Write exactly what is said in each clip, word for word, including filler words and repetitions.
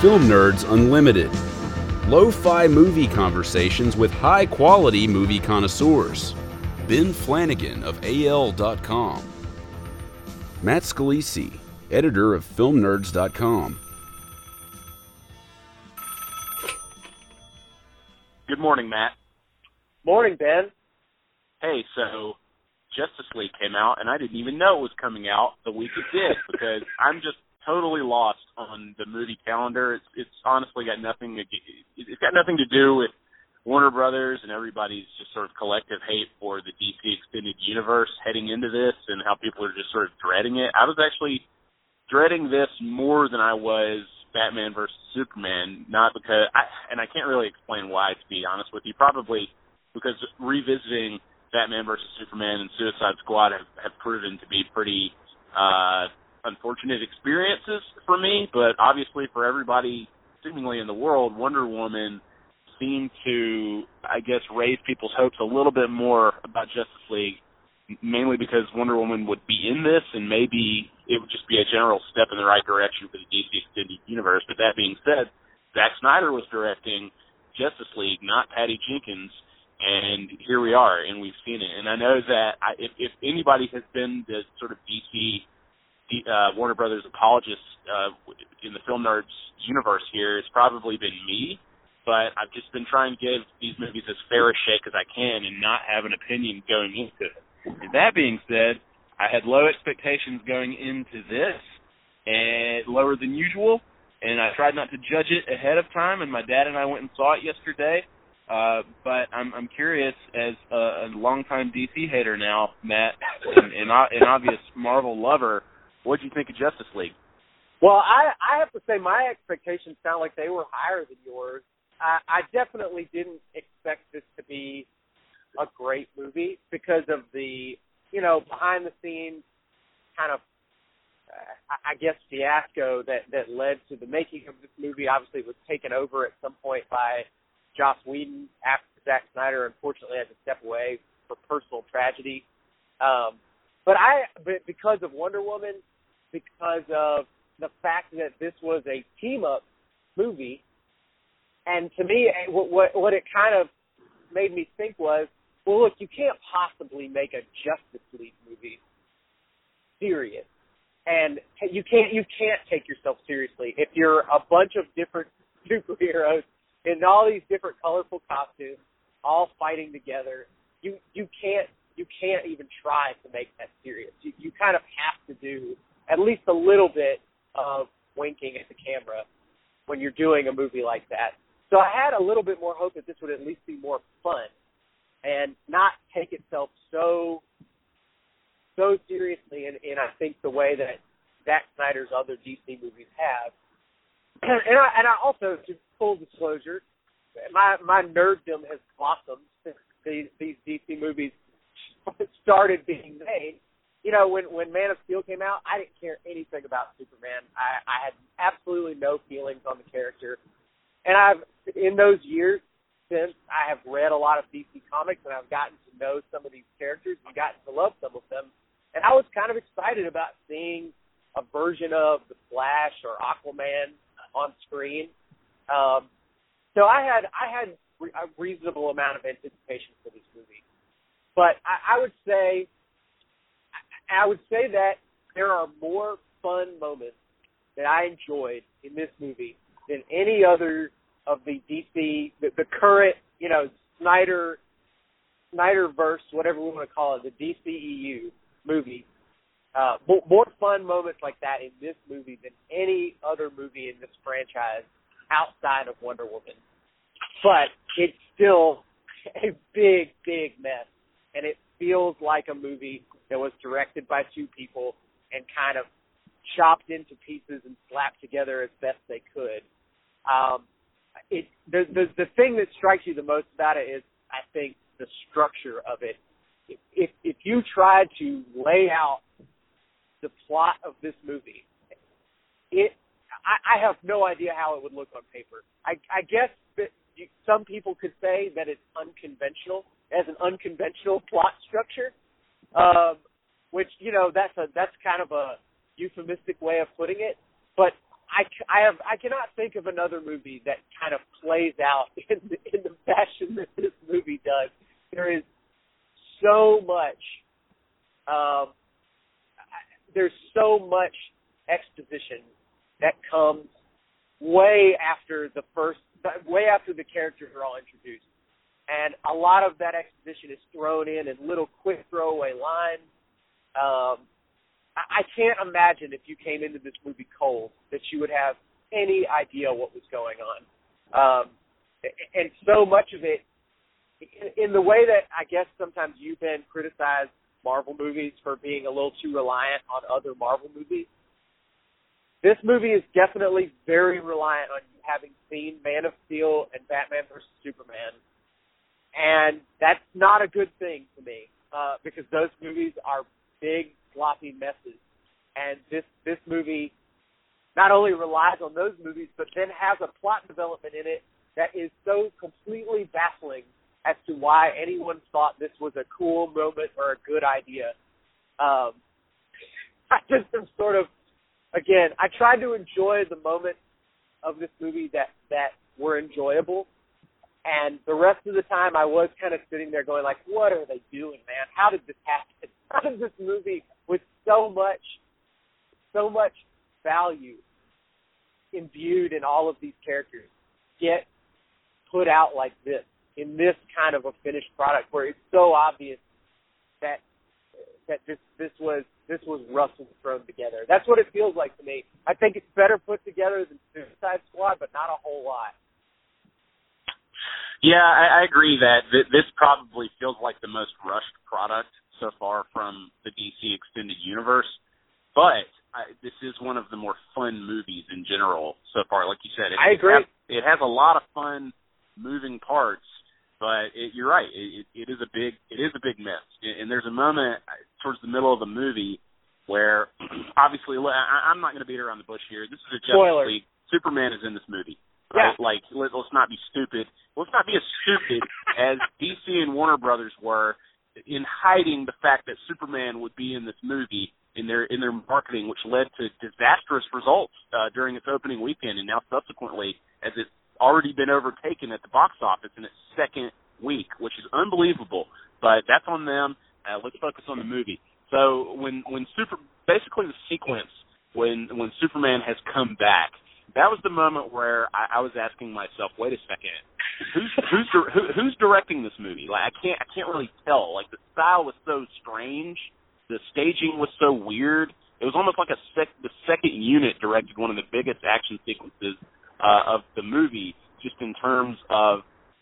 Film Nerds Unlimited. Lo-fi movie conversations with high-quality movie connoisseurs. Ben Flanagan of A L dot com. Matt Scalisi, editor of Film Nerds dot com. Good morning, Matt. Morning, Ben. Hey, so Justice League came out, and I didn't even know it was coming out the week it did because I'm just totally lost on the movie calendar. It's, it's honestly got nothing to it's got nothing to do with Warner Brothers and everybody's just sort of collective hate for the D C Extended Universe heading into this and how people are just sort of dreading it. I was actually dreading this more than I was Batman versus Superman, not because I, and I can't really explain why, to be honest with you. Probably because revisiting Batman versus Superman and Suicide Squad have, have proven to be pretty uh, unfortunate experiences for me, but obviously for everybody seemingly in the world, Wonder Woman seemed to, I guess, raise people's hopes a little bit more about Justice League, mainly because Wonder Woman would be in this and maybe it would just be a general step in the right direction for the D C Extended Universe. But that being said, Zack Snyder was directing Justice League, not Patty Jenkins, and here we are, and we've seen it. And I know that I, if, if anybody has been the sort of D C, uh, Warner Brothers apologist uh, in the Film Nerds universe here, it's probably been me. But I've just been trying to give these movies as fair a shake as I can and not have an opinion going into it. And that being said, I had low expectations going into this, and lower than usual, and I tried not to judge it ahead of time, and my dad and I went and saw it yesterday. Uh, but I'm, I'm curious, as a, a longtime D C hater now, Matt, and an obvious Marvel lover, what did you think of Justice League? Well, I, I have to say my expectations sound like they were higher than yours. I, I definitely didn't expect this to be a great movie because of the, you know, behind-the-scenes kind of, uh, I guess, fiasco that, that led to the making of this movie. Obviously, it was taken over at some point by Joss Whedon after Zack Snyder, unfortunately, had to step away for personal tragedy. Um, but I, but because of Wonder Woman, because of the fact that this was a team-up movie, and to me, what, what, what it kind of made me think was, well, look, you can't possibly make a Justice League movie serious, and you can't you can't take yourself seriously if you're a bunch of different superheroes in all these different colorful costumes, all fighting together. You you can't you can't even try to make that serious. You you kind of have to do at least a little bit of winking at the camera when you're doing a movie like that. So I had a little bit more hope that this would at least be more fun and not take itself so so seriously in, in I think, the way that Zack Snyder's other D C movies have. And I, and I also, to full disclosure, my my nerddom has blossomed since these, these D C movies started being made. You know, when, when Man of Steel came out, I didn't care anything about Superman. I, I had absolutely no feelings on the character. And I've, in those years since, I have read a lot of D C comics, and I've gotten to know some of these characters and gotten to love some of them. And I was kind of excited about seeing a version of the Flash or Aquaman on screen. Um, so I had I had a reasonable amount of anticipation for this movie. But I, I would say I would say that there are more fun moments that I enjoyed in this movie than any other of the D C, the, the current, you know, Snyder, Snyderverse, whatever we want to call it, the D C E U movie. Uh, more, more fun moments like that in this movie than any other movie in this franchise outside of Wonder Woman. But it's still a big, big mess. And it feels like a movie that was directed by two people and kind of chopped into pieces and slapped together as best they could. Um, it the, the the thing that strikes you the most about it is, I think, the structure of it. If if you tried to lay out the plot of this movie, it I, I have no idea how it would look on paper. I, I guess that you, some people could say that it's unconventional, as an unconventional plot structure, um, which, you know, that's a that's kind of a euphemistic way of putting it. But I, I have I cannot think of another movie that kind of plays out in the, in the fashion that this movie does. There is so much. Um, there's so much exposition that comes way after the first, way after the characters are all introduced, and a lot of that exposition is thrown in in little quick throwaway lines. Um, I can't imagine if you came into this movie cold that you would have any idea what was going on. Um, and so much of it, in, in the way that I guess sometimes you've been criticized Marvel movies for being a little too reliant on other Marvel movies, this movie is definitely very reliant on you having seen Man of Steel and Batman versus Superman. And that's not a good thing to me, uh, because those movies are big, sloppy messes, and this this movie not only relies on those movies, but then has a plot development in it that is so completely baffling as to why anyone thought this was a cool moment or a good idea. Um, I just am sort of, again, I tried to enjoy the moments of this movie that, that were enjoyable, and the rest of the time I was kind of sitting there going like, what are they doing, man? How did this happen? How did this movie with so much, so much value imbued in all of these characters get put out like this, in this kind of a finished product where it's so obvious that that this this was this was rough and thrown together. That's what it feels like to me. I think it's better put together than Suicide Squad, but not a whole lot. Yeah, I, I agree that th- this probably feels like the most rushed product so far from the D C Extended Universe, but I, this is one of the more fun movies in general so far. Like you said, it, I agree. It has, it has a lot of fun moving parts, but it, you're right. It, it is a big, it is a big mess. And there's a moment towards the middle of the movie where, obviously, I, I'm not going to beat around the bush here. This is a Justice Spoiler. League. Superman is in this movie. Right? Yeah. Like, let, let's not be stupid. Let's not be as stupid as D C and Warner Brothers were in hiding the fact that Superman would be in this movie in their in their marketing, which led to disastrous results uh, during its opening weekend, and now subsequently, as it's already been overtaken at the box office in its second week, which is unbelievable. But that's on them. Uh, let's focus on the movie. So when when super basically the sequence when when Superman has come back, that was the moment where I, I was asking myself, wait a second, who's who's who, who's directing this movie? Like I can't I can't really tell. Like the style was so strange, the staging was so weird. It was almost like a sec, the second unit directed one of the biggest action sequences uh, of the movie, just in terms of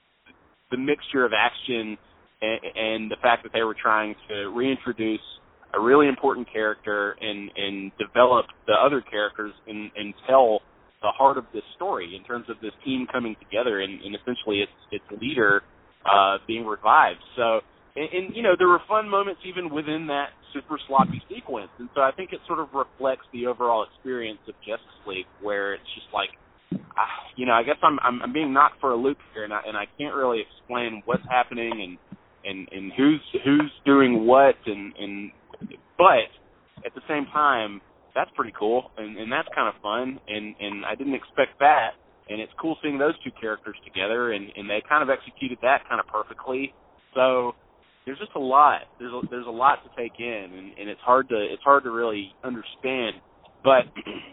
the mixture of action and, and the fact that they were trying to reintroduce a really important character and and develop the other characters and, and tell the heart of this story in terms of this team coming together and, and essentially its its leader uh, being revived. So, and, and, you know, there were fun moments even within that super sloppy sequence. And so I think it sort of reflects the overall experience of Justice League, where it's just like, uh, you know, I guess I'm, I'm I'm being knocked for a loop here, and I, and I can't really explain what's happening and and, and who's who's doing what, and, and but at the same time, that's pretty cool, and, and that's kind of fun, and, and I didn't expect that, and it's cool seeing those two characters together, and, and they kind of executed that kind of perfectly. So there's just a lot. There's a, there's a lot to take in, and, and it's hard to it's hard to really understand. But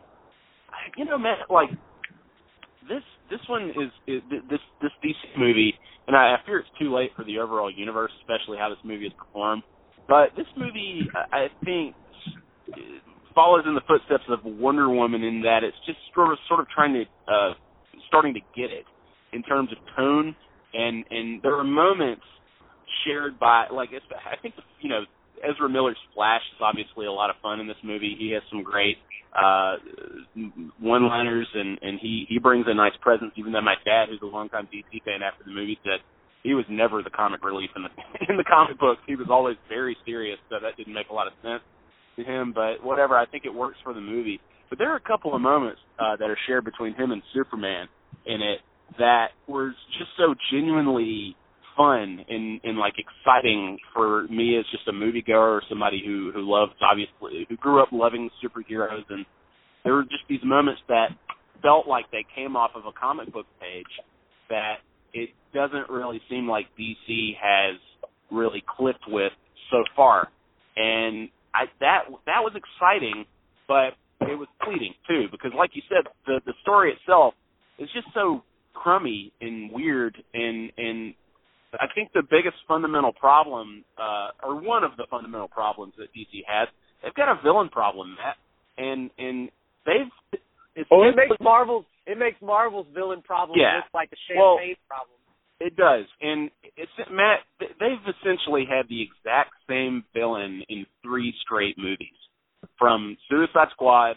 you know, man, like this this one is, is this this D C movie, and I, I fear it's too late for the overall universe, especially how this movie has performed. But this movie, I think, follows in the footsteps of Wonder Woman in that it's just sort of sort of trying to uh, starting to get it in terms of tone, and and there are moments shared by like it's, I think you know Ezra Miller's Flash is obviously a lot of fun in this movie. He has some great uh, one-liners, and and he he brings a nice presence. Even though my dad, who's a longtime D C fan, after the movie said he was never the comic relief in the in the comic books. He was always very serious, so that didn't make a lot of sense to him, but whatever, I think it works for the movie. But there are a couple of moments uh, that are shared between him and Superman in it that were just so genuinely fun and, and like exciting for me as just a moviegoer or somebody who, who loves, obviously, who grew up loving superheroes. And there were just these moments that felt like they came off of a comic book page that it doesn't really seem like D C has really clicked with so far. And I, that that was exciting, but it was fleeting too, because like you said, the the story itself is just so crummy and weird, and and I think the biggest fundamental problem, uh, or one of the fundamental problems that D C has, they've got a villain problem, Matt, and and they've it's oh, it makes Marvel's it makes Marvel's villain problem yeah. look like a champagne well, problem. It does, and it's Matt. They've essentially had the exact same villain in three straight movies, from Suicide Squad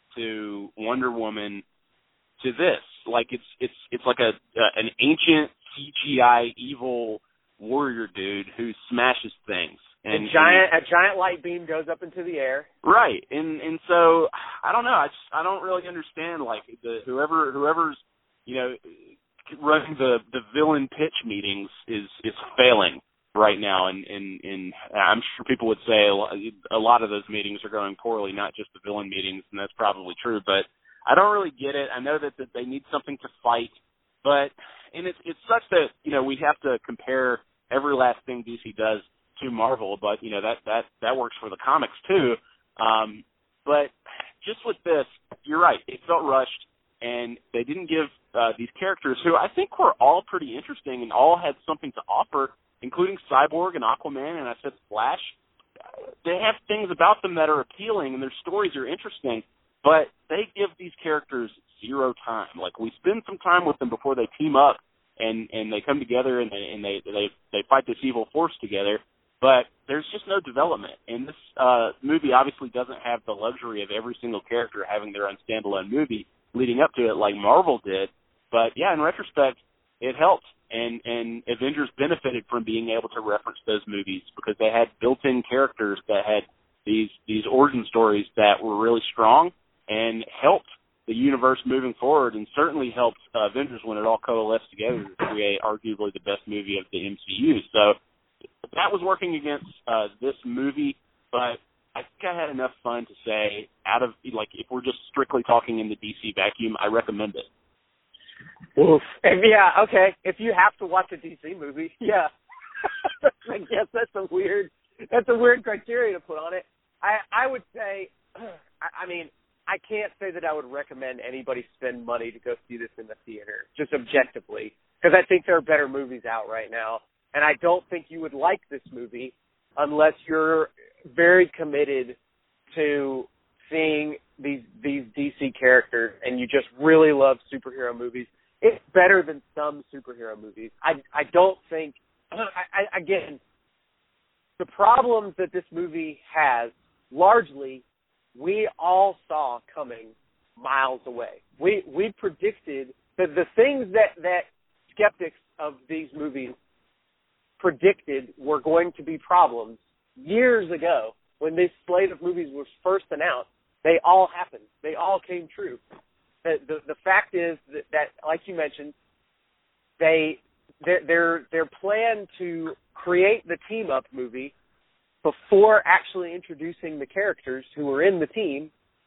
to Wonder Woman to this. Like it's it's it's like a uh, an ancient C G I evil warrior dude who smashes things. And a giant and, a giant light beam goes up into the air. Right, and and so I don't know. I just I don't really understand like the whoever whoever's you know. running the, the villain pitch meetings is, is failing right now, and, and, and I'm sure people would say a lot of those meetings are going poorly, not just the villain meetings, and that's probably true, but I don't really get it. I know that, that they need something to fight, but and it's it's such that, you know, we have to compare every last thing D C does to Marvel, but, you know, that, that, that works for the comics too. Um, but just with this, you're right, it felt rushed, and they didn't give uh, these characters, who I think were all pretty interesting and all had something to offer, including Cyborg and Aquaman, and I said Flash. They have things about them that are appealing, and their stories are interesting, but they give these characters zero time. Like, we spend some time with them before they team up, and, and they come together, and, they, and they, they, they fight this evil force together, but there's just no development. And this uh, movie obviously doesn't have the luxury of every single character having their own standalone movie leading up to it like Marvel did. But, yeah, in retrospect, it helped. And, and Avengers benefited from being able to reference those movies because they had built-in characters that had these these origin stories that were really strong and helped the universe moving forward, and certainly helped uh, Avengers when it all coalesced together to create arguably the best movie of the M C U. So that was working against uh, this movie, but I think I had enough fun to say, out of, like, if we're just strictly talking in the D C vacuum, I recommend it. Oof. And yeah, okay. If you have to watch a D C movie, yeah. I guess that's a weird, that's a weird criteria to put on it. I, I would say, I, I mean, I can't say that I would recommend anybody spend money to go see this in the theater, just objectively, because I think there are better movies out right now. And I don't think you would like this movie unless you're very committed to seeing these these D C characters and you just really love superhero movies. It's better than some superhero movies. I I don't think, I, I, again, the problems that this movie has, largely, we all saw coming miles away. We we predicted that the things that, that skeptics of these movies predicted were going to be problems years ago when this slate of movies was first announced. They all happened. They all came true. The the, the fact is that, that, like you mentioned, they their their their plan to create the team up movie before actually introducing the characters who were in the team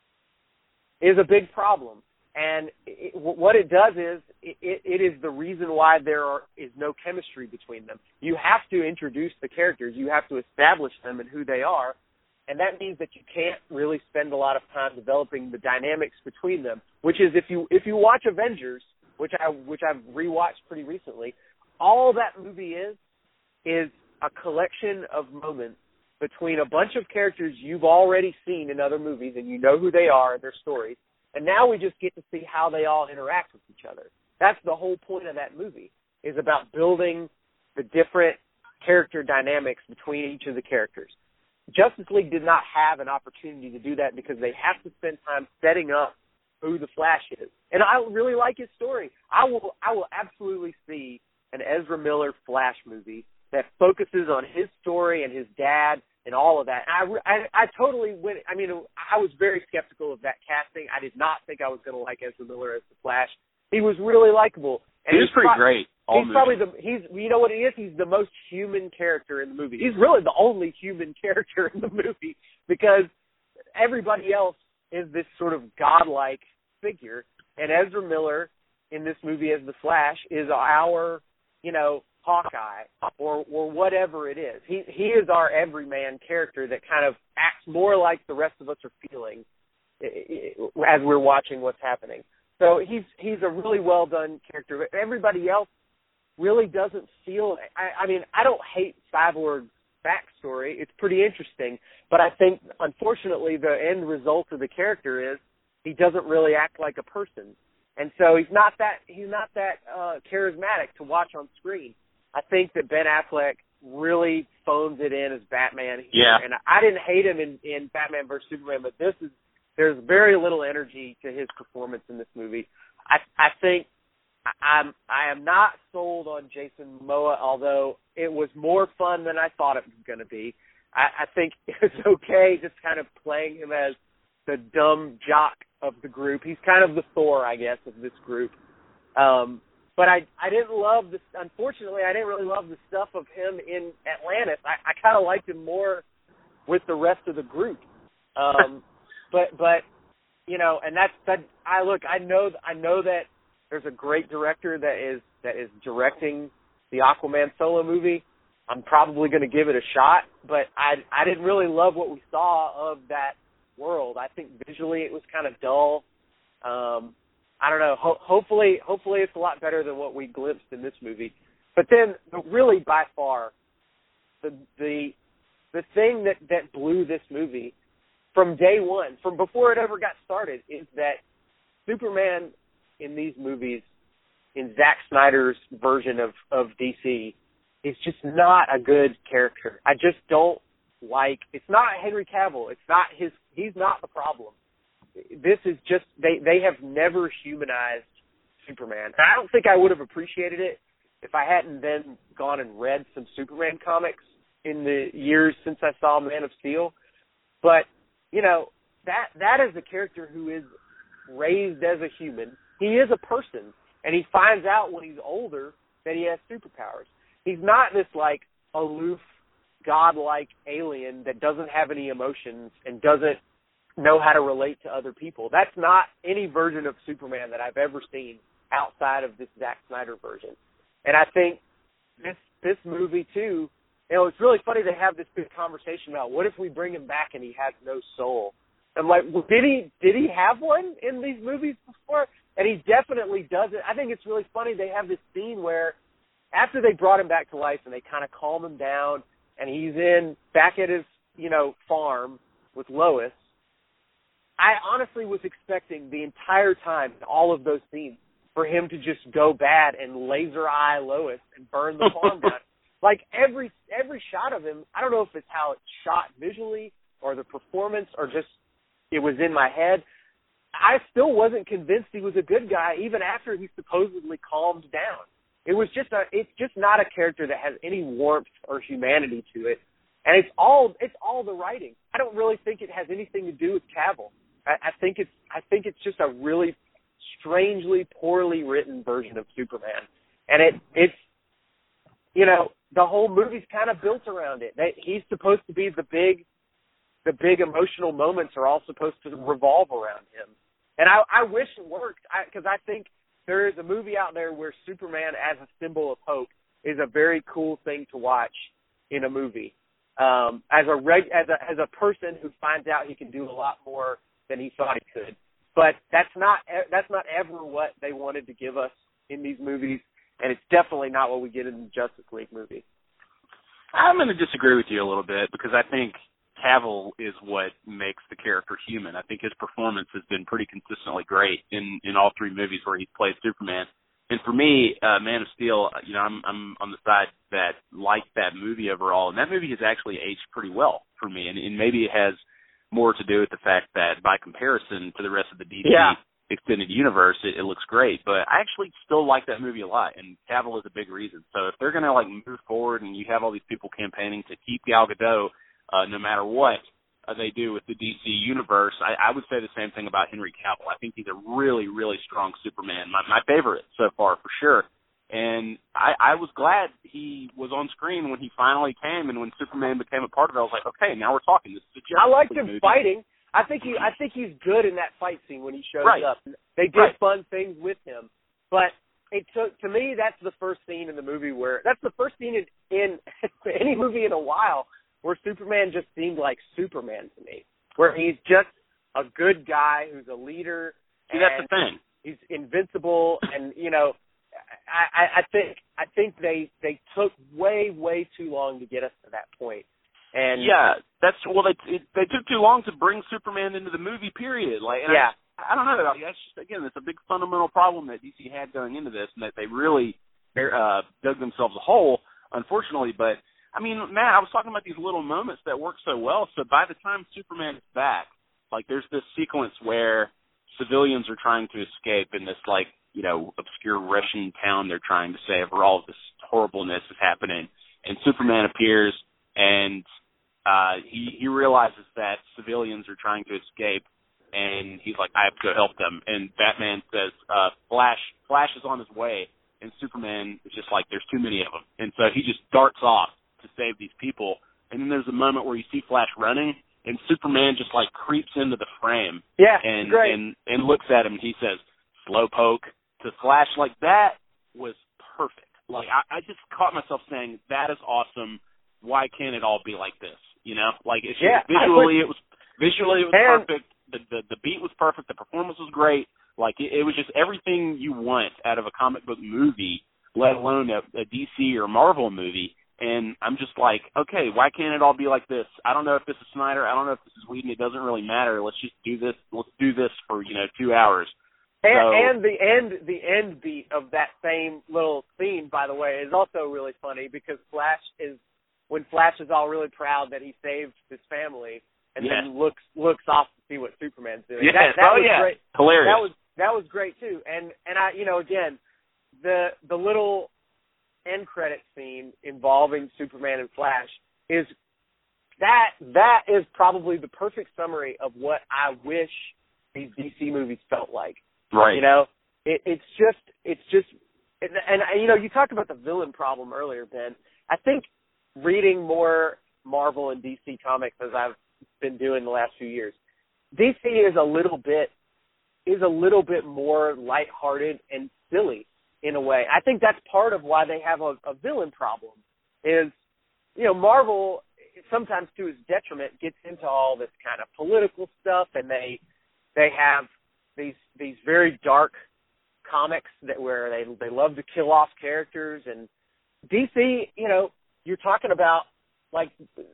is a big problem. And it, what it does is it, it is the reason why there are, is no chemistry between them. You have to introduce the characters. You have to establish them and who they are. And that means that you can't really spend a lot of time developing the dynamics between them, which is if you if you watch Avengers, which I which I've rewatched pretty recently, all that movie is is a collection of moments between a bunch of characters you've already seen in other movies and you know who they are and their stories. And now we just get to see how they all interact with each other. That's the whole point of that movie, is about building the different character dynamics between each of the characters. Justice League did not have an opportunity to do that because they have to spend time setting up who the Flash is. And I really like his story. I will I will absolutely see an Ezra Miller Flash movie that focuses on his story and his dad and all of that. And I, I, I totally went, I mean, I was very skeptical of that casting. I did not think I was going to like Ezra Miller as the Flash. He was really likable. And he was pretty pro- great. He's movie. probably the, he's, you know what he is? He's the most human character in the movie. He's really the only human character in the movie because everybody else is this sort of godlike figure. and Ezra Miller in this movie as the Flash is our, you know, Hawkeye or or whatever it is. He he is our everyman character that kind of acts more like the rest of us are feeling as we're watching what's happening. So he's he's a really well done character. Everybody else really doesn't feel. I, I mean, I don't hate Cyborg's backstory. It's pretty interesting, but I think unfortunately the end result of the character is he doesn't really act like a person, and so he's not that he's not that uh, charismatic to watch on screen. I think that Ben Affleck really phones it in as Batman here, yeah. and I didn't hate him in, in Batman versus Superman, but this is there's very little energy to his performance in this movie. I I think I'm I am not sold on Jason Momoa, although it was more fun than I thought it was going to be. I, I think it's okay just kind of playing him as the dumb jock of the group. He's kind of the Thor, I guess, of this group. Um, but I I didn't love this. Unfortunately, I didn't really love the stuff of him in Atlantis. I, I kind of liked him more with the rest of the group. Um, but but you know, and that's that. I look. I know. I know that there's a great director that is that is directing the Aquaman solo movie. I'm probably going to give it a shot, but I I didn't really love what we saw of that world. I think visually it was kind of dull. Um, I don't know. Ho- hopefully, hopefully it's a lot better than what we glimpsed in this movie. But then, really, by far, the the the thing that, that blew this movie from day one, from before it ever got started, is that Superman in these movies, in Zack Snyder's version of, of D C, is just not a good character. I just don't like. It's not Henry Cavill. It's not his. He's not the problem. This is just they. They have never humanized Superman. I don't think I would have appreciated it if I hadn't then gone and read some Superman comics in the years since I saw Man of Steel. But you know that that is a character who is raised as a human. He is a person, and he finds out when he's older that he has superpowers. He's not this, like, aloof, godlike alien that doesn't have any emotions and doesn't know how to relate to other people. That's not any version of Superman that I've ever seen outside of this Zack Snyder version. And I think this this movie, too, you know, it's really funny to have this big conversation about what if we bring him back and he has no soul? I'm like, well, did he did he have one in these movies before? And he definitely doesn't. I think it's really funny. They have this scene where after they brought him back to life and they kind of calm him down and he's in back at his, you know, farm with Lois, I honestly was expecting the entire time, all of those scenes, for him to just go bad and laser eye Lois and burn the farm down. Like every every shot of him, I don't know if it's how it's shot visually or the performance or just it was in my head. I still wasn't convinced he was a good guy, even after he supposedly calmed down. It was just a, it's just not a character that has any warmth or humanity to it, and it's all, it's all the writing. I don't really think it has anything to do with Cavill. I, I think it's, I think it's just a really strangely poorly written version of Superman, and it, it's, you know, the whole movie's kind of built around it. That he's supposed to be the big, the big emotional moments are all supposed to revolve around him. And I, I wish it worked, because I, I think there is a movie out there where Superman as a symbol of hope is a very cool thing to watch in a movie. Um, as a reg, as a as a person who finds out he can do a lot more than he thought he could. But that's not that's not ever what they wanted to give us in these movies, and it's definitely not what we get in the Justice League movie. I'm going to disagree with you a little bit, because I think Cavill is what makes the character human. I think his performance has been pretty consistently great in, in all three movies where he's played Superman. And for me, uh, Man of Steel, you know, I'm I'm on the side that liked that movie overall, and that movie has actually aged pretty well for me. And, and maybe it has more to do with the fact that by comparison to the rest of the D C yeah. extended universe, it, it looks great. But I actually still like that movie a lot, and Cavill is a big reason. So if they're going to like move forward, and you have all these people campaigning to keep Gal Gadot, Uh, no matter what uh, they do with the D C universe, I, I would say the same thing about Henry Cavill. I think he's a really, really strong Superman, my, my favorite so far for sure. And I, I was glad he was on screen when he finally came, and when Superman became a part of it, I was like, okay, now we're talking. This is a I liked him movie. fighting. I think he, I think he's good in that fight scene when he shows right. up. They did right. fun things with him, but it took to me that's the first scene in the movie where that's the first scene in, in any movie in a while where Superman just seemed like Superman to me, where he's just a good guy who's a leader. See, that's the thing. He's invincible, and you know, I, I, I think I think they they took way way too long to get us to that point. And yeah, that's well, they it, they took too long to bring Superman into the movie. Period. Like, and yeah, I, I don't know. That's just, again, it's a big fundamental problem that D C had going into this, and that they really uh, dug themselves a hole, unfortunately. But I mean, Matt, I was talking about these little moments that work so well. So by the time Superman is back, like there's this sequence where civilians are trying to escape in this like you know obscure Russian town they're trying to save, where all of this horribleness is happening, and Superman appears and Uh, he, he realizes that civilians are trying to escape, and he's like, I have to go help them. And Batman says, uh, Flash, Flash is on his way, and Superman is just like, there's too many of them. And so he just darts off to save these people. And then there's a moment where you see Flash running, and Superman just like creeps into the frame. Yeah, and, great. and, and looks at him, and he says, slowpoke to Flash. Like, that was perfect. Like, I, I just caught myself saying, that is awesome. Why can't it all be like this? You know, like it's yeah, just, visually would, it was visually it was and, perfect. The, the the beat was perfect. The performance was great. Like it, it was just everything you want out of a comic book movie, let alone a, a D C or Marvel movie. And I'm just like, okay, why can't it all be like this? I don't know if this is Snyder. I don't know if this is Whedon. It doesn't really matter. Let's just do this. Let's do this for you know two hours. And, so, and the end the end beat of that same little scene, by the way, is also really funny because Flash is. When Flash is all really proud that he saved his family, and yeah. then looks looks off to see what Superman's doing. Yes. That, that oh was yeah, great. hilarious. That was that was great too. And and I, you know, again, the the little end credit scene involving Superman and Flash is that that is probably the perfect summary of what I wish these D C movies felt like. Right. You know, it, it's just it's just, and, and you know, you talked about the villain problem earlier, Ben. I think. Reading more Marvel and D C comics as I've been doing the last few years, D C is a little bit is a little bit more lighthearted and silly in a way. I think that's part of why they have a, a villain problem. Is you know Marvel sometimes to its detriment gets into all this kind of political stuff, and they they have these these very dark comics that where they they love to kill off characters, and D C, you know. You're talking about like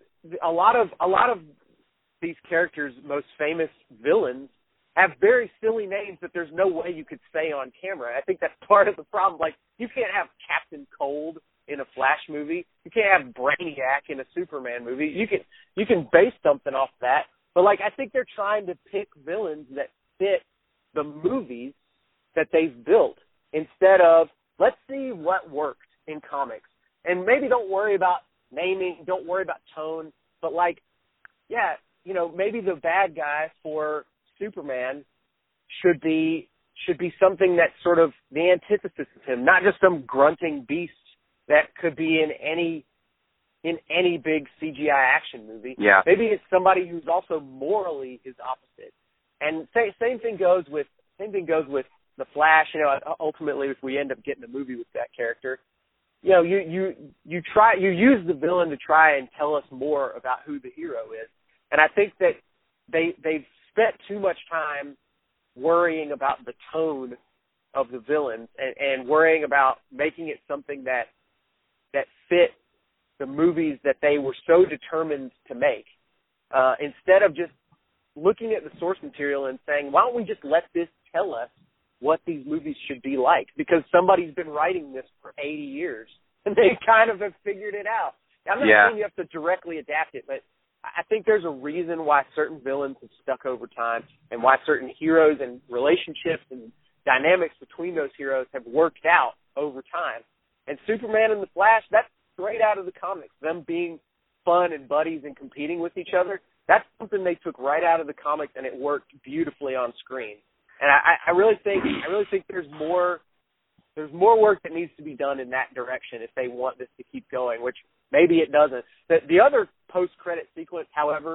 a lot of a lot of these characters' most famous villains have very silly names that there's no way you could say on camera. I think that's part of the problem. Like you can't have Captain Cold in a Flash movie. You can't have Brainiac in a Superman movie. You can you can base something off that, but like I think they're trying to pick villains that fit the movies that they've built instead of let's see what worked in comics. And maybe don't worry about naming, don't worry about tone, but like, yeah, you know, maybe the bad guy for Superman should be should be something that's sort of the antithesis of him, not just some grunting beast that could be in any in any big C G I action movie. Yeah. Maybe it's somebody who's also morally his opposite. And same same thing goes with same thing goes with the Flash. You know, ultimately, if we end up getting a movie with that character. You know, you, you you try you use the villain to try and tell us more about who the hero is, and I think that they they've spent too much time worrying about the tone of the villains and, and worrying about making it something that that fit the movies that they were so determined to make, uh, instead of just looking at the source material and saying, why don't we just let this tell us what these movies should be like, because somebody's been writing this for eighty years, and they kind of have figured it out. I'm not yeah. saying you have to directly adapt it, but I think there's a reason why certain villains have stuck over time and why certain heroes and relationships and dynamics between those heroes have worked out over time. And Superman and the Flash, that's straight out of the comics, them being fun and buddies and competing with each other. That's something they took right out of the comics, and it worked beautifully on screen. And I, I really think I really think there's more there's more work that needs to be done in that direction if they want this to keep going, which maybe it doesn't. The, the other post-credit sequence, however,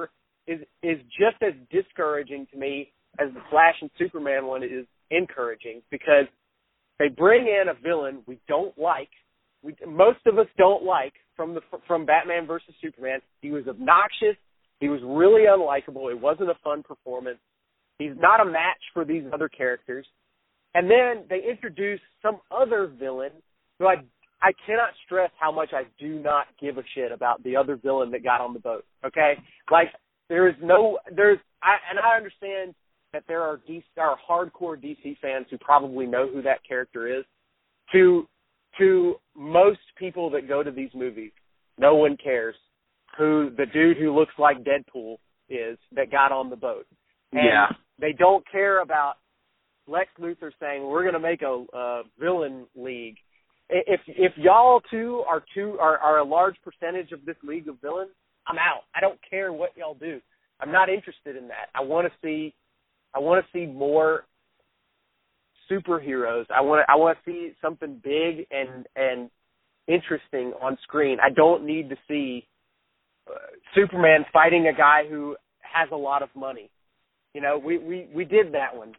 is is just as discouraging to me as the Flash and Superman one is encouraging, because they bring in a villain we don't like. We, most of us don't like from the from Batman versus Superman. He was obnoxious. He was really unlikable. It wasn't a fun performance. He's not a match for these other characters. And then they introduce some other villain who I I cannot stress how much I do not give a shit about the other villain that got on the boat. Okay, like there is no there's I and I understand that there are D C, are hardcore D C fans who probably know who that character is. To to most people that go to these movies, no one cares who the dude who looks like Deadpool is that got on the boat. And yeah. They don't care about Lex Luthor saying, we're going to make a, a villain league. If if y'all two are two are, are a large percentage of this league of villains, I'm out. I don't care what y'all do. I'm not interested in that. I want to see I want to see more superheroes. I want to I want to see something big and and interesting on screen. I don't need to see uh, Superman fighting a guy who has a lot of money. You know, we, we, we did that one.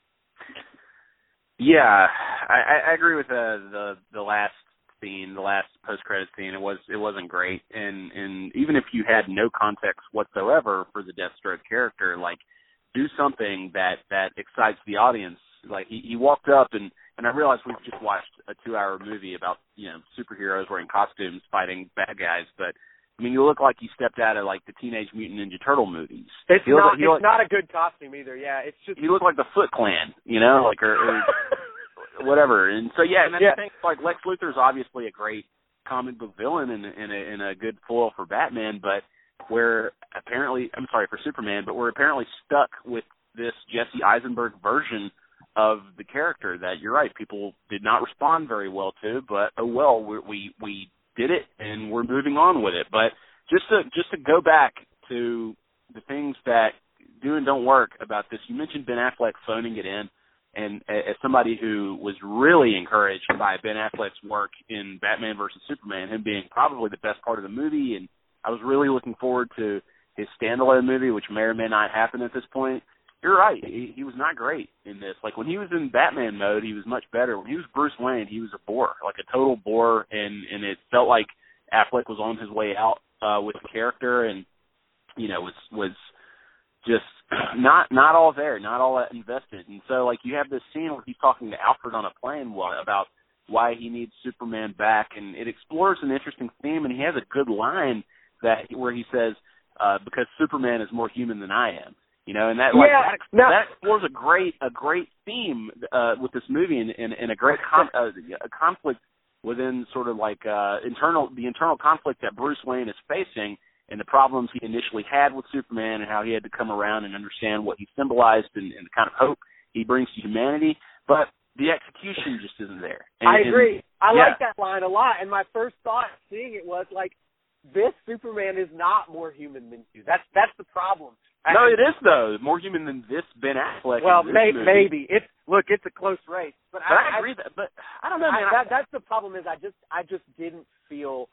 Yeah, I, I agree with the, the the last scene, the last post-credit scene. It was it wasn't great, and and even if you had no context whatsoever for the Deathstroke character, like do something that, that excites the audience. Like he, he walked up and, and I realized we've just watched a two-hour movie about, you know, superheroes wearing costumes fighting bad guys, but I mean, you look like you stepped out of like the Teenage Mutant Ninja Turtle movies. It's you not. Like, it's look, not a good costume either. Yeah, it's just. You look like the Foot Clan, you know, like or, or whatever. And so yeah, and then yeah. I think like Lex Luthor is obviously a great comic book villain and, and, a, and a good foil for Batman, but we're apparently I'm sorry for Superman, but we're apparently stuck with this Jesse Eisenberg version of the character that you're right, people did not respond very well to, but oh well, we we, we did it and we're moving on with it. But just to just to go back to the things that do and don't work about this, you mentioned Ben Affleck phoning it in, and as somebody who was really encouraged by Ben Affleck's work in Batman versus Superman, him being probably the best part of the movie, and I was really looking forward to his standalone movie, which may or may not happen at this point. You're right. He, he was not great in this. Like, when he was in Batman mode, he was much better. When he was Bruce Wayne, he was a bore, like a total bore, and, and it felt like Affleck was on his way out uh, with the character and, you know, was was just not not all there, not all that invested. And so, like, you have this scene where he's talking to Alfred on a plane about why he needs Superman back, and it explores an interesting theme, and he has a good line that where he says, uh, because Superman is more human than I am. You know, and that like yeah, that, no. that explores a great a great theme uh, with this movie, and, and, and a great con- uh, a conflict within sort of like uh, internal the internal conflict that Bruce Wayne is facing, and the problems he initially had with Superman, and how he had to come around and understand what he symbolized, and, and the kind of hope he brings to humanity. But the execution just isn't there. And, I agree. And, I yeah. like that line a lot, and my first thought seeing it was like, this Superman is not more human than you. That's that's the problem. No, it is though. More human than this Ben Affleck. Well, in this may, movie. maybe it's look, it's a close race, but, but I, I agree I, that. But I don't know, man. I, that, that's the problem. Is I just I just didn't feel.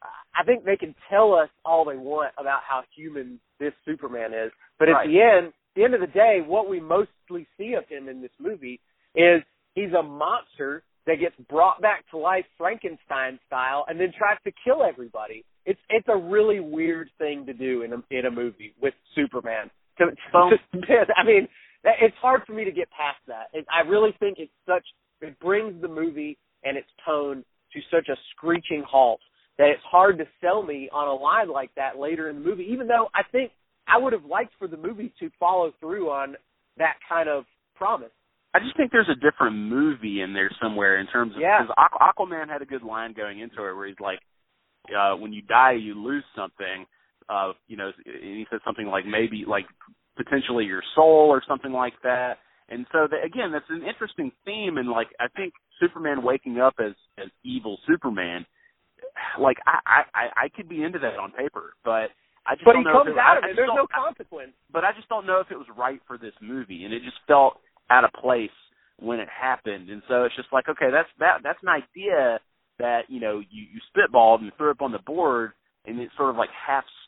I think they can tell us all they want about how human this Superman is, but at right. the end, at the end of the day, what we mostly see of him in this movie is he's a monster that gets brought back to life Frankenstein style and then tries to kill everybody. It's it's a really weird thing to do in a in a movie with Superman. To, to, to, I mean, it's hard for me to get past that. It, I really think it's such it brings the movie and its tone to such a screeching halt that it's hard to sell me on a line like that later in the movie. Even though I think I would have liked for the movie to follow through on that kind of promise. I just think there's a different movie in there somewhere in terms of yeah. because Aquaman had a good line going into it where he's like, uh, when you die, you lose something. Uh, you know, and he said something like maybe like potentially your soul or something like that. And so the, again, that's an interesting theme. And like I think Superman waking up as as evil Superman, like I I, I could be into that on paper, but I just but don't he know comes if it, out I, of I it. There's don't, no consequence. I, but I just don't know if it was right for this movie, and it just felt out of place when it happened. And so it's just like, okay, that's that that's an idea that, you know, you, you spitballed and threw up on the board, and it sort of like half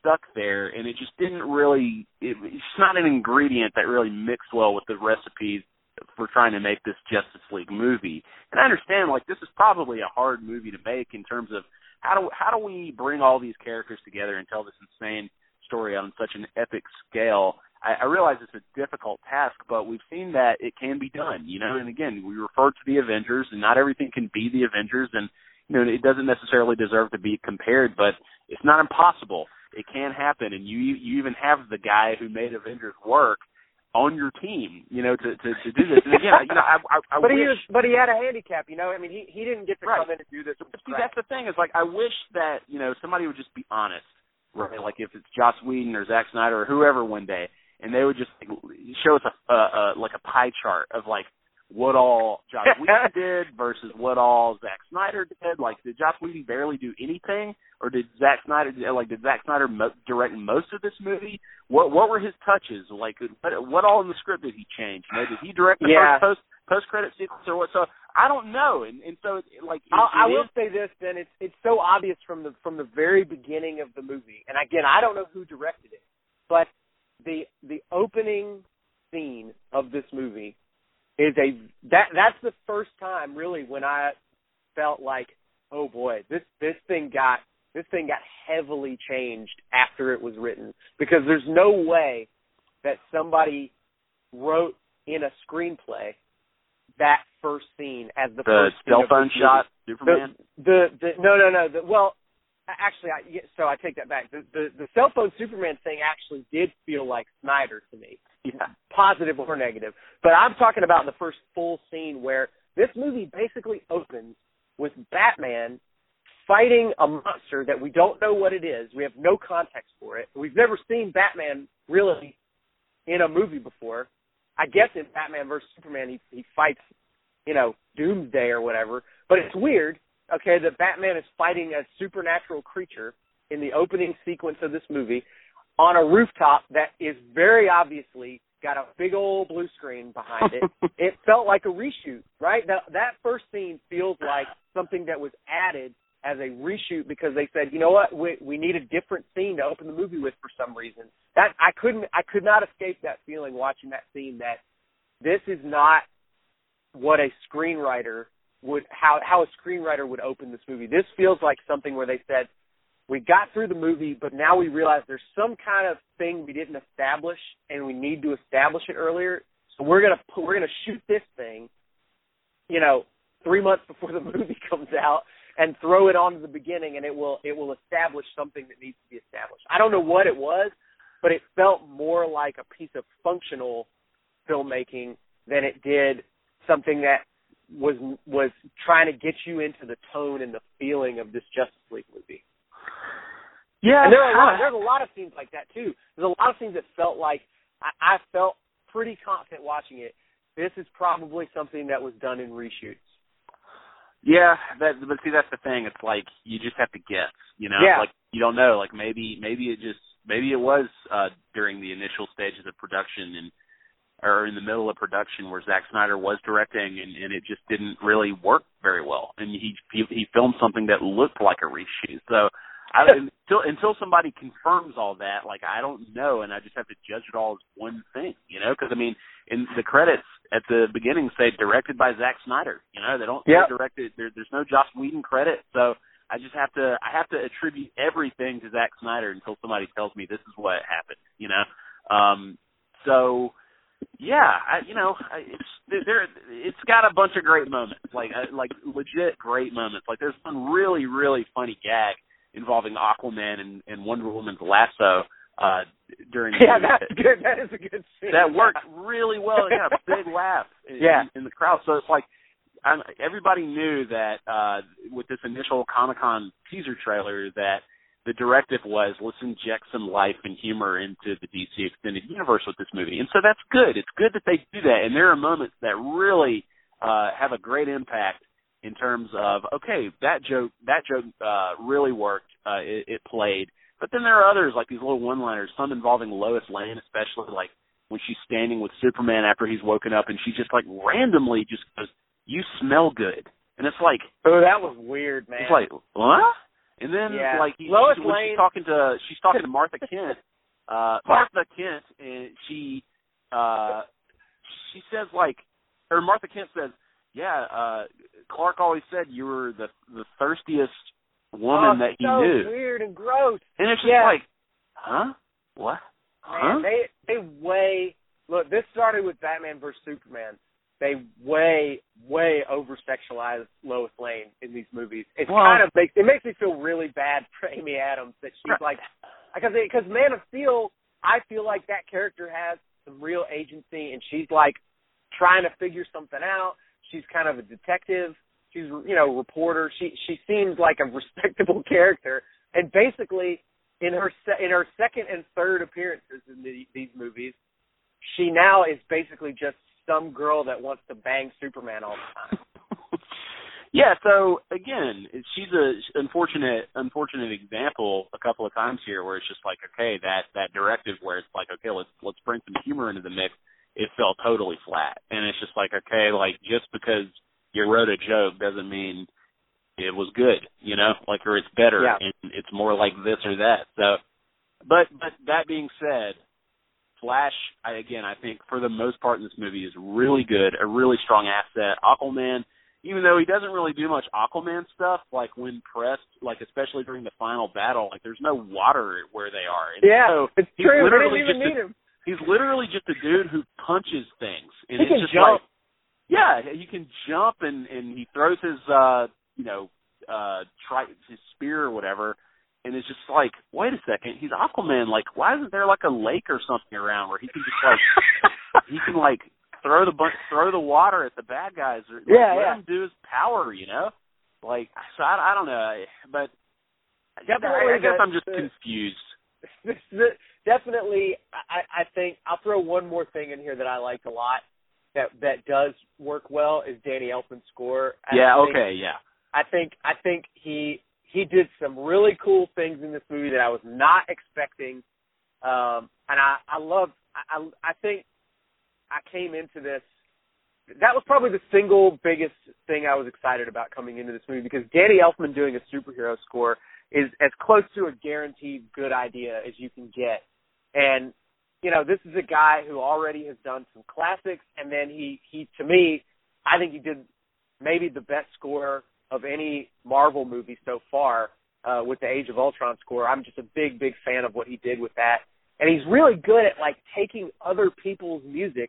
stuck there, and it just didn't really. It, it's not an ingredient that really mixed well with the recipes for trying to make this Justice League movie. And I understand, like, this is probably a hard movie to make in terms of how do how do we bring all these characters together and tell this insane story on such an epic scale. I, I realize it's a difficult task, but we've seen that it can be done, you know. And again, we refer to the Avengers, and not everything can be the Avengers, and you know, it doesn't necessarily deserve to be compared, but it's not impossible. It can happen, and you you even have the guy who made Avengers work on your team, you know, to to, to do this. And again, you know, I, I, I but wish, he was, but he had a handicap, you know. I mean, he he didn't get to right. come in and do this. See, that's the thing. Is like I wish that you know somebody would just be honest, right? Like if it's Joss Whedon or Zack Snyder or whoever one day, and they would just like, show us a, a, a like a pie chart of like what all Joss Whedon did versus what all Zack Snyder did. Like, did Joss Whedon barely do anything, or did Zack Snyder like did Zack Snyder mo- direct most of this movie? What what were his touches? Like, what, what all in the script did he change? You know, did he direct the yeah. first post post credit sequence or what? So I don't know, and and so like it, I, I it will is, say this, Ben. It's it's so obvious from the from the very beginning of the movie, and again, I don't know who directed it, but the the opening scene of this movie is a that that's the first time really when I felt like, oh boy, this this thing got this thing got heavily changed after it was written, because there's no way that somebody wrote in a screenplay that first scene as the, the first cell phone scene shot Superman. The, the the no no no the, well actually I so I take that back. The, the the cell phone Superman thing actually did feel like Snyder to me. Yeah. Positive or negative. But I'm talking about the first full scene where this movie basically opens with Batman fighting a monster that we don't know what it is. We have no context for it. We've never seen Batman really in a movie before. I guess in Batman versus Superman he, he fights, you know, Doomsday or whatever. But it's weird, okay, that Batman is fighting a supernatural creature in the opening sequence of this movie on a rooftop that is very obviously got a big old blue screen behind it. It felt like a reshoot, right? That, that first scene feels like something that was added as a reshoot because they said, you know what, we, we need a different scene to open the movie with for some reason. That I couldn't, I could not escape that feeling watching that scene that this is not what a screenwriter would, how how a screenwriter would open this movie. This feels like something where they said, we got through the movie, but now we realize there's some kind of thing we didn't establish, and we need to establish it earlier. So we're gonna we're gonna shoot this thing, you know, three months before the movie comes out, and throw it on to the beginning, and it will it will establish something that needs to be established. I don't know what it was, but it felt more like a piece of functional filmmaking than it did something that was was trying to get you into the tone and the feeling of this Justice League movie. Yeah, and there are a lot, there's a lot of scenes like that too. There's a lot of scenes that felt like I, I felt pretty confident watching it. This is probably something that was done in reshoots. Yeah, that, but see, that's the thing. It's like you just have to guess, you know. Yeah. Like you don't know. Like maybe, maybe it just, maybe it was uh, during the initial stages of production and or in the middle of production where Zack Snyder was directing, and, and it just didn't really work very well. And he he, he filmed something that looked like a reshoot. So. I, until until somebody confirms all that, like I don't know, and I just have to judge it all as one thing, you know. Because I mean, in the credits at the beginning say directed by Zack Snyder. You know, they don't yep. say directed. There, there's no Joss Whedon credit, so I just have to I have to attribute everything to Zack Snyder until somebody tells me this is what happened. You know, um, so yeah, I, you know, it's there. It's got a bunch of great moments, like like legit great moments. Like there's one really really funny gag involving Aquaman and, and Wonder Woman's lasso uh, during yeah, the, that's good. That is a good scene. That worked really well. It got a big laugh in, yeah. in, in the crowd. So it's like I'm, everybody knew that uh, with this initial Comic-Con teaser trailer that the directive was let's inject some life and humor into the D C Extended Universe with this movie. And so that's good. It's good that they do that. And there are moments that really uh, have a great impact in terms of, okay, that joke that joke uh, really worked, uh, it, it played. But then there are others, like these little one-liners, some involving Lois Lane, especially like when she's standing with Superman after he's woken up, and she just like randomly just goes, you smell good. And it's like... Oh, that was weird, man. It's like, what? And then yeah. like he, Lois she's, when Lane. she's talking to she's talking to Martha Kent, uh, Martha Kent, and she uh, she says like, or Martha Kent says, yeah, uh, Clark always said you were the the thirstiest woman oh, that he so knew. Weird and gross. And it's just yeah. like, huh? What? Huh? Man, they they way look. This started with Batman versus Superman. They way way over sexualize Lois Lane in these movies. It well, kind of makes it makes me feel really bad for Amy Adams that she's like because because Man of Steel. I feel like that character has some real agency and she's like trying to figure something out. She's kind of a detective. She's you know reporter. She she seems like a respectable character and basically. In her se- in her second and third appearances in the, these movies, she now is basically just some girl that wants to bang Superman all the time. yeah. So again, she's a unfortunate unfortunate example a couple of times here, where it's just like, okay, that that directive where it's like, okay, let's let's bring some humor into the mix. It fell totally flat, and it's just like, okay, like just because you wrote a joke doesn't mean it was good, you know, like, or it's better, yeah. and it's more like this or that. So, but but that being said, Flash, I, again, I think for the most part in this movie is really good, a really strong asset. Aquaman, even though he doesn't really do much Aquaman stuff, like when pressed, like especially during the final battle, like there's no water where they are. And yeah, so it's he's true. Literally We didn't even just need a, him. He's literally just a dude who punches things, and he it's can just jump. like, yeah, he can jump, and and he throws his. uh you know, uh, try his spear or whatever, and it's just like, wait a second, he's Aquaman, like, why isn't there like a lake or something around where he can just like, he can like throw the bu- throw the water at the bad guys, or like, yeah, let yeah. him do his power, you know? Like, so I, I don't know, but Definitely I, I guess the, I'm just the, confused. Definitely, I, I think I'll throw one more thing in here that I liked a lot that that does work well is Danny Elfman's score. I yeah. think, Okay. Yeah. I think I think he he did some really cool things in this movie that I was not expecting, um, and I I love I I think I came into this. That was probably the single biggest thing I was excited about coming into this movie because Danny Elfman doing a superhero score is as close to a guaranteed good idea as you can get, and you know this is a guy who already has done some classics, and then he he to me I think he did maybe the best score of any Marvel movie so far uh, with the Age of Ultron score. I'm just a big, big fan of what he did with that. And he's really good at, like, taking other people's music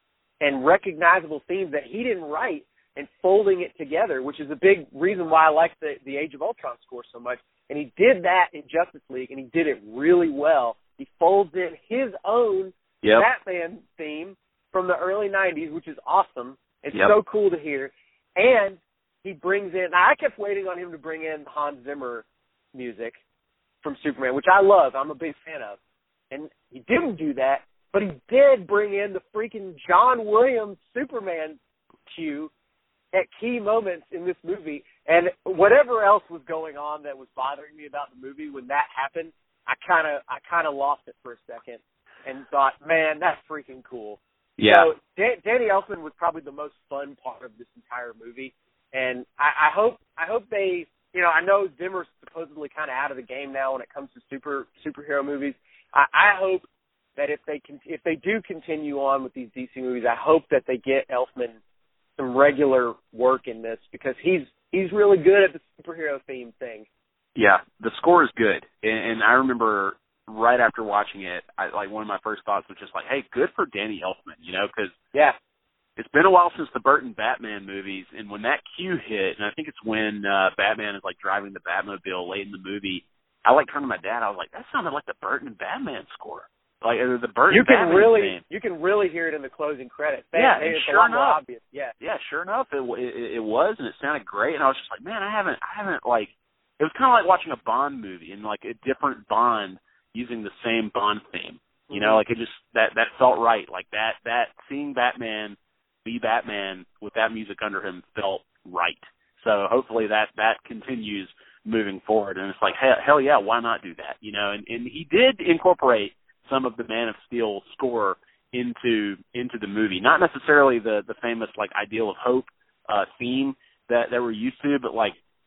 and recognizable themes that he didn't write and folding it together, which is a big reason why I like the, the Age of Ultron score so much. And he did that in Justice League, and he did it really well. He folds in his own yep. Batman theme from the early nineties, which is awesome. It's yep. so cool to hear. And he brings in, I kept waiting on him to bring in Hans Zimmer music from Superman, which I love. I'm a big fan of. And he didn't do that, but he did bring in the freaking John Williams Superman cue at key moments in this movie. And whatever else was going on that was bothering me about the movie when that happened, I kind of I kind of lost it for a second and thought, man, that's freaking cool. Yeah. So Dan- Danny Elfman was probably the most fun part of this entire movie. And I, I hope I hope they, you know, I know Zimmer's supposedly kind of out of the game now when it comes to super superhero movies. I, I hope that if they can, if they do continue on with these D C movies, I hope that they get Elfman some regular work in this because he's he's really good at the superhero theme thing. Yeah, the score is good, and, and I remember right after watching it, I, like one of my first thoughts was just like, "Hey, good for Danny Elfman," you know, because yeah. It's been a while since the Burton Batman movies, and when that cue hit, and I think it's when uh, Batman is like driving the Batmobile late in the movie, I like turned to my dad. I was like, "That sounded like the Burton Batman score, like or the Burton you can Batman really, theme." You can really hear it in the closing credits. They, yeah, they, and it's sure a lot enough, more obvious. Yeah, yeah, sure enough, it, it it was, and it sounded great. And I was just like, "Man, I haven't, I haven't like." It was kind of like watching a Bond movie and like a different Bond using the same Bond theme. You know, like it just that that felt right. Like that that seeing Batman be Batman with that music under him felt right. So hopefully that that continues moving forward. And it's like hell, hell yeah, why not do that? You know, and and he did incorporate some of the Man of Steel score into into the movie. Not necessarily the the famous like Ideal of Hope uh, theme that that we're used to, but like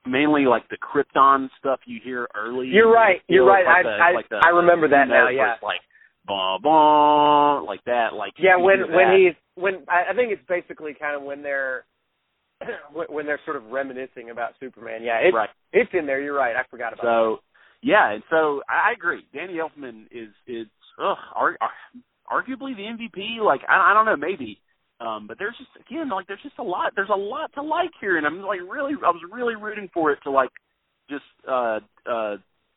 mainly like the Krypton stuff you hear early. You're right. You're right. Like I the, I, like the, I remember that now. It's Yeah. like bon bon, like that. Like yeah, when when that. he's when I, I think it's basically kind of when they're when they're sort of reminiscing about Superman. Yeah, it's right. it's in there. You're right. I forgot about so, that. Yeah, and so I agree. Danny Elfman is is ugh, ar- ar- arguably the M V P. Like I, I don't know, maybe. Um, but there's just again like there's just a lot. There's a lot to like here, and I'm like really I was really rooting for it to like just uh uh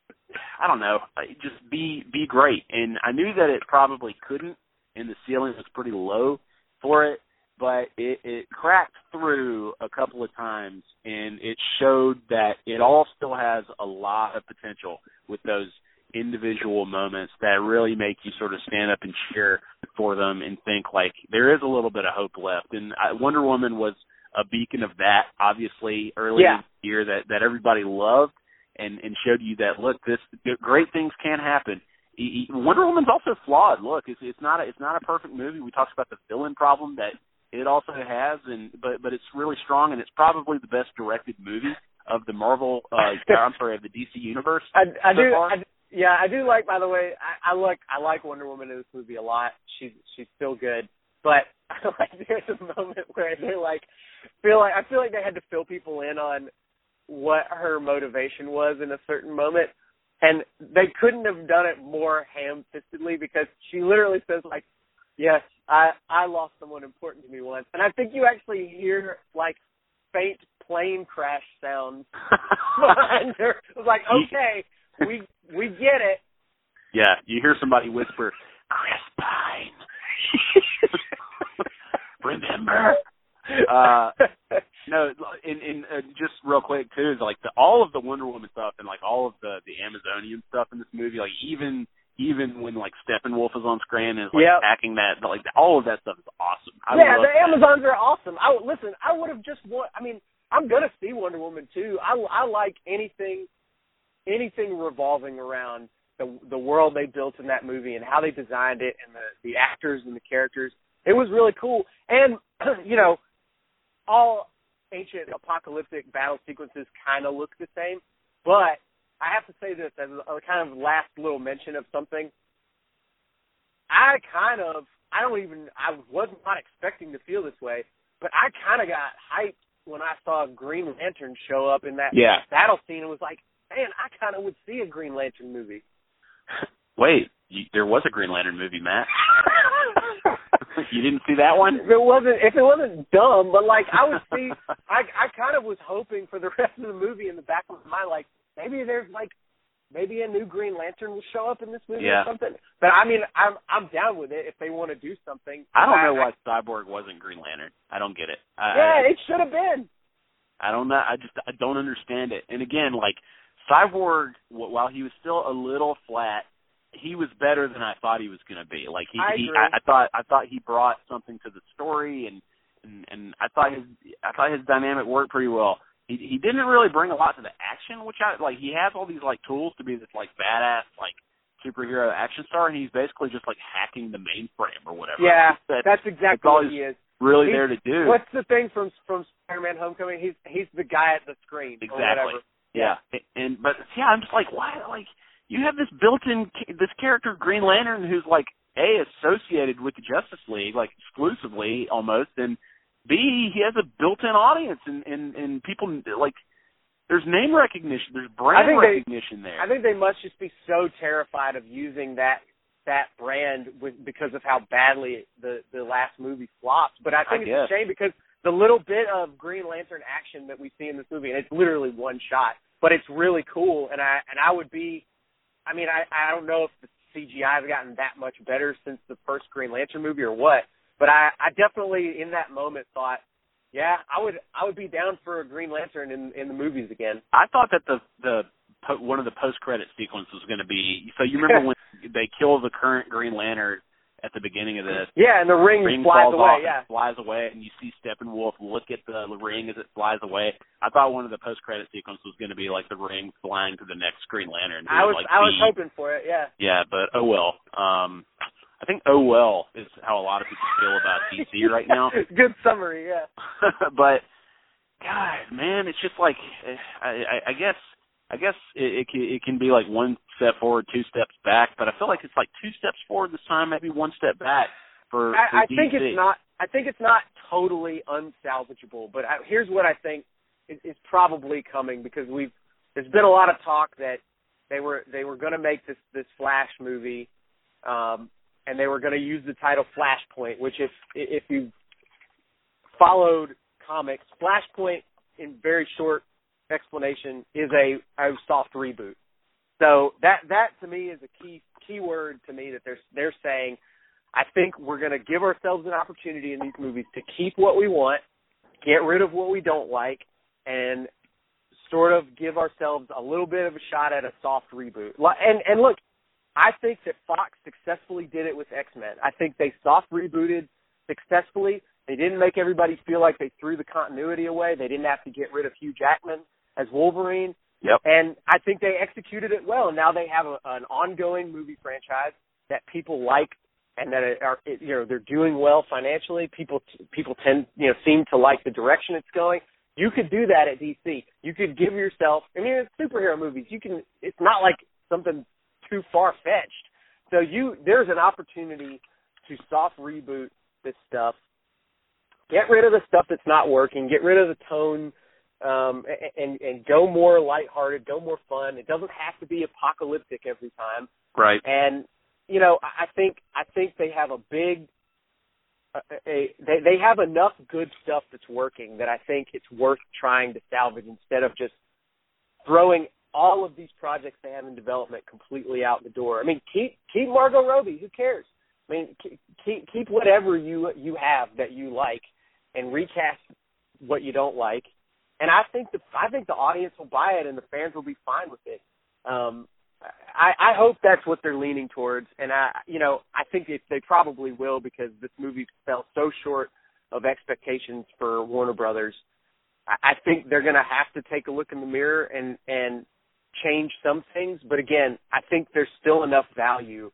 I don't know just be be great. And I knew that it probably couldn't, and the ceiling was pretty low for it. But it, it cracked through a couple of times, and it showed that it all still has a lot of potential with those individual moments that really make you sort of stand up and cheer for them and think, like, there is a little bit of hope left. And I, Wonder Woman was a beacon of that, obviously, early yeah. in the year that, that everybody loved and, and showed you that, look, this great things can happen. Wonder Woman's also flawed. Look, it's, it's not a, it's not a perfect movie. We talked about the villain problem that it also has, and but but it's really strong, and it's probably the best directed movie of the Marvel. Uh, I'm sorry, of the D C universe. I, I so do. far. I, yeah, I do like. By the way, I, I like I like Wonder Woman in this movie a lot. She's she's still good, but like there's a moment where they're like feel like I feel like they had to fill people in on what her motivation was in a certain moment, and they couldn't have done it more ham-fistedly because she literally says like, yes, I, I lost someone important to me once. And I think you actually hear, like, faint plane crash sounds behind her. It was like, okay, we we get it. Yeah, you hear somebody whisper, Chris Pine. Remember? Uh, no, and, and uh, just real quick, too, is, like, the, all of the Wonder Woman stuff and, like, all of the, the Amazonian stuff in this movie, like, even... Even when like Steppenwolf is on screen and is like yep. attacking that, like all of that stuff is awesome. I yeah, the that. Amazons are awesome. I listen. I would have just want. I mean, I'm gonna see Wonder Woman too. I, I like anything, anything revolving around the the world they built in that movie and how they designed it and the the actors and the characters. It was really cool. And you know, all ancient apocalyptic battle sequences kind of look the same, but I have to say this as a kind of last little mention of something. I kind of, I don't even, I was not expecting to feel this way, but I kind of got hyped when I saw Green Lantern show up in that yeah. battle scene and was like, man, I kind of would see a Green Lantern movie. Wait, you, there was a Green Lantern movie, Matt. You didn't see that one? If it wasn't, if it wasn't dumb, but like I would see, I, I kind of was hoping for the rest of the movie in the back of my mind, like, maybe there's like, maybe a new Green Lantern will show up in this movie yeah. or something. But I mean, I'm I'm down with it if they want to do something. I don't know I, why Cyborg wasn't Green Lantern. I don't get it. I, yeah, I, it should have been. I don't know. I just I don't understand it. And again, like Cyborg, while he was still a little flat, he was better than I thought he was going to be. Like he, I, he agree. I, I thought I thought he brought something to the story, and and, and I thought his I thought his dynamic worked pretty well. He he didn't really bring a lot to the action, which I like. He has all these like tools to be this like badass like superhero action star, and he's basically just like hacking the mainframe or whatever. Yeah, that's, that's exactly that's all what he is. Really he's, there to do. What's the thing from from Spider-Man: Homecoming? He's he's the guy at the screen. Exactly. Or whatever. Yeah. yeah. And but yeah, I'm just like, why? Like you have this built-in this character Green Lantern who's like A, associated with the Justice League like exclusively almost, and B, he has a built-in audience, and, and, and people, like, there's name recognition, there's brand recognition they, there. I think they must just be so terrified of using that that brand with, because of how badly the, the last movie flopped. But I think I it's guess. a shame because the little bit of Green Lantern action that we see in this movie, and it's literally one shot, but it's really cool, and I and I would be, I mean, I, I don't know if the C G I has gotten that much better since the first Green Lantern movie or what, but I, I definitely in that moment thought, yeah, I would I would be down for a Green Lantern in, in the movies again. I thought that the the one of the post credit sequences was going to be so you remember when they kill the current Green Lantern at the beginning of this. Yeah, and the ring, ring flies falls away. Off Yeah, and flies away, and you see Steppenwolf look at the ring as it flies away. I thought one of the post credit sequences was going to be like the ring flying to the next Green Lantern. I was like I was the, hoping for it. Yeah. Yeah, but oh well. Um, I think oh well is how a lot of people feel about D C right now. Good summary, yeah. But God, man, it's just like I, I, I guess I guess it, it can, it can be like one step forward, two steps back, but I feel like it's like two steps forward this time, maybe one step back for, I, for I D C. think it's not. I think it's not totally unsalvageable, but I, here's what I think is, is probably coming, because we've there's been a lot of talk that they were they were going to make this this Flash movie, um, and they were going to use the title Flashpoint, which if if you followed comics, Flashpoint, in very short explanation, is a, a soft reboot. So that that to me is a key key word to me, that they're they're saying, I think we're going to give ourselves an opportunity in these movies to keep what we want, get rid of what we don't like, and sort of give ourselves a little bit of a shot at a soft reboot. And and look, I think that Fox successfully did it with X-Men. I think they soft rebooted successfully. They didn't make everybody feel like they threw the continuity away. They didn't have to get rid of Hugh Jackman as Wolverine. Yep. And I think they executed it well. And now they have a, an ongoing movie franchise that people like, and that are, you know, they're doing well financially. People people tend, you know, seem to like the direction it's going. You could do that at D C. You could give yourself, I mean, it's superhero movies. You can, it's not like something too far-fetched. So you, there's an opportunity to soft reboot this stuff. Get rid of the stuff that's not working. Get rid of the tone, um, and and go more lighthearted, go more fun. It doesn't have to be apocalyptic every time. Right. And you know, I think I think they have a big, a, a, they they have enough good stuff that's working that I think it's worth trying to salvage, instead of just throwing all of these projects they have in development completely out the door. I mean, keep keep Margot Robbie. Who cares? I mean, keep keep whatever you you have that you like, and recast what you don't like. And I think the I think the audience will buy it, and the fans will be fine with it. Um, I, I hope that's what they're leaning towards, and I you know I think it, they probably will, because this movie fell so short of expectations for Warner Brothers. I, I think they're going to have to take a look in the mirror and and change some things. But again, I think there's still enough value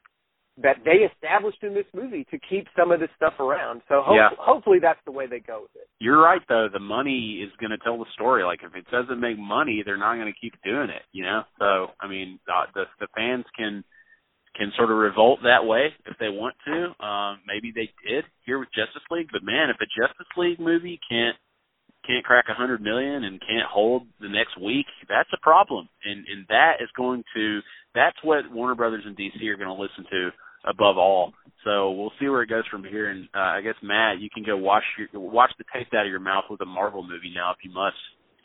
that they established in this movie to keep some of this stuff around. So ho- yeah. hopefully that's the way they go with it. You're right, though. The money is going to tell the story. Like, if it doesn't make money, they're not going to keep doing it, you know? So, I mean, uh, the, the fans can can sort of revolt that way if they want to. Um, maybe they did here with Justice League. But, man, if a Justice League movie can't can't crack one hundred million dollars and can't hold the next week, that's a problem. And, and that is going to – that's what Warner Brothers and D C are going to listen to above all. So we'll see where it goes from here. And uh, I guess, Matt, you can go wash your, watch the taste out of your mouth with a Marvel movie now if you must.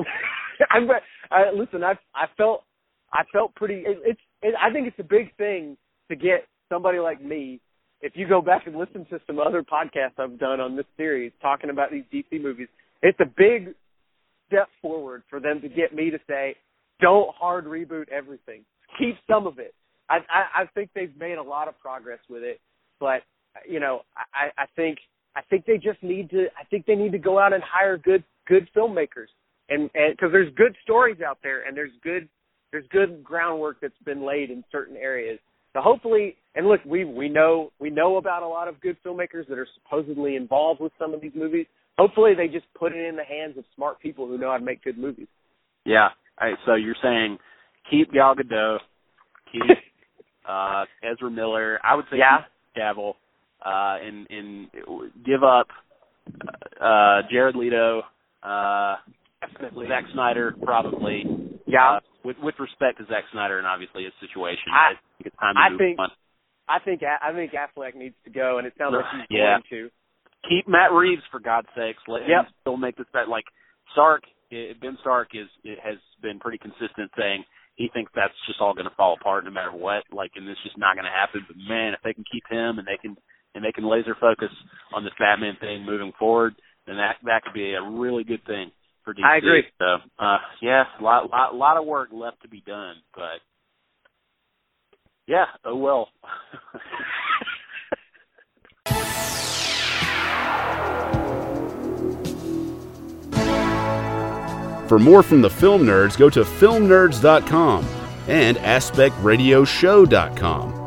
I'm, I, listen, I I felt I felt pretty. It, it's it, I think it's a big thing to get somebody like me. If you go back and listen to some other podcasts I've done on this series talking about these D C movies, it's a big step forward for them to get me to say, don't hard reboot everything. Keep some of it. I, I, I think they've made a lot of progress with it, but you know, I, I think I think they just need to. I think they need to go out and hire good good filmmakers, and and because there's good stories out there, and there's good there's good groundwork that's been laid in certain areas. So hopefully, and look, we we know we know about a lot of good filmmakers that are supposedly involved with some of these movies. Hopefully, they just put it in the hands of smart people who know how to make good movies. Yeah. All right, so you're saying keep Gal Gadot, keep uh, Ezra Miller. I would say yeah. keep Cavill, uh, and and give up uh, Jared Leto, uh, Zack Snyder, probably. Yeah. Uh, with with respect to Zack Snyder and obviously his situation, I, I think it's time to I move think, on. I think I think Affleck needs to go, and it sounds like he's yeah. going to. Keep Matt Reeves, for God's sakes. Let yep. him still make this bet. Like Stark, Ben Stark is has been pretty consistent saying he thinks that's just all going to fall apart no matter what. Like, and it's just not going to happen. But man, if they can keep him and they can and they can laser focus on this Batman thing moving forward, then that that could be a really good thing for D C. I agree. So, uh, yeah, a lot, lot, lot of work left to be done, but yeah, oh well. For more from the Film Nerds, go to film nerds dot com and aspect radio show dot com.